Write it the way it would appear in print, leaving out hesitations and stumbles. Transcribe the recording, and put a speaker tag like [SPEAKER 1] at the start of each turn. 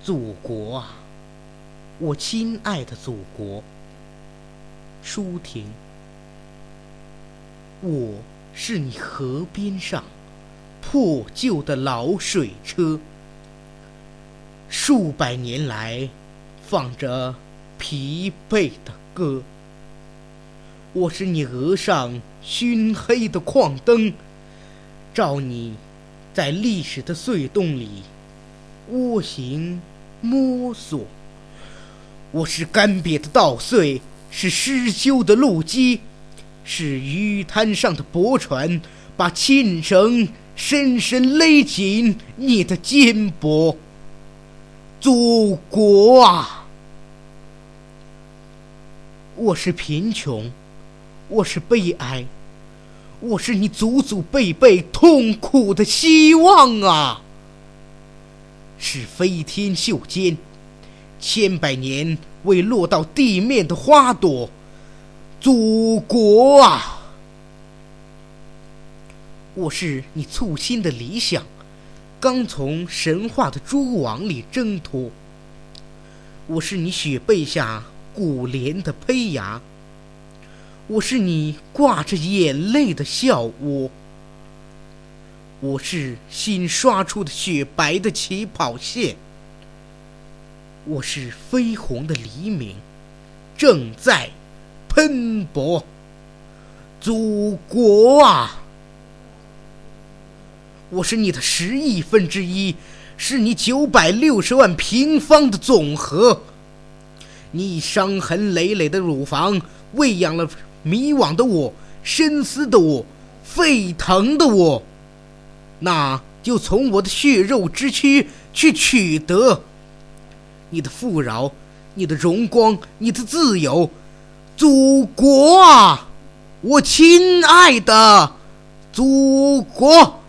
[SPEAKER 1] 祖国啊，我亲爱的祖国。舒婷，我是你河边上破旧的老水车，数百年来放着疲惫的歌。我是你额上熏黑的矿灯，照你在历史的隧洞里蜗行摸索。我是干瘪的稻穗，是失修的路基，是鱼滩上的驳船，把牵绳深深勒紧你的肩膊。祖国啊，我是贫穷，我是悲哀，我是你祖祖辈辈痛苦的希望啊！是飞天袖间千百年未落到地面的花朵。祖国啊，我是你簇新的理想，刚从神话的蛛网里挣脱。我是你雪背下古莲的胚芽，我是你挂着眼泪的笑窝。我是新刷出的雪白的起跑线，我是绯红的黎明，正在喷薄。祖国啊，我是你的10亿分之一，是你960万平方的总和。你以伤痕累累的乳房喂养了迷惘的我，深思的我，沸腾的我，那就从我的血肉之躯去取得你的富饶，你的荣光，你的自由。祖国啊，我亲爱的祖国。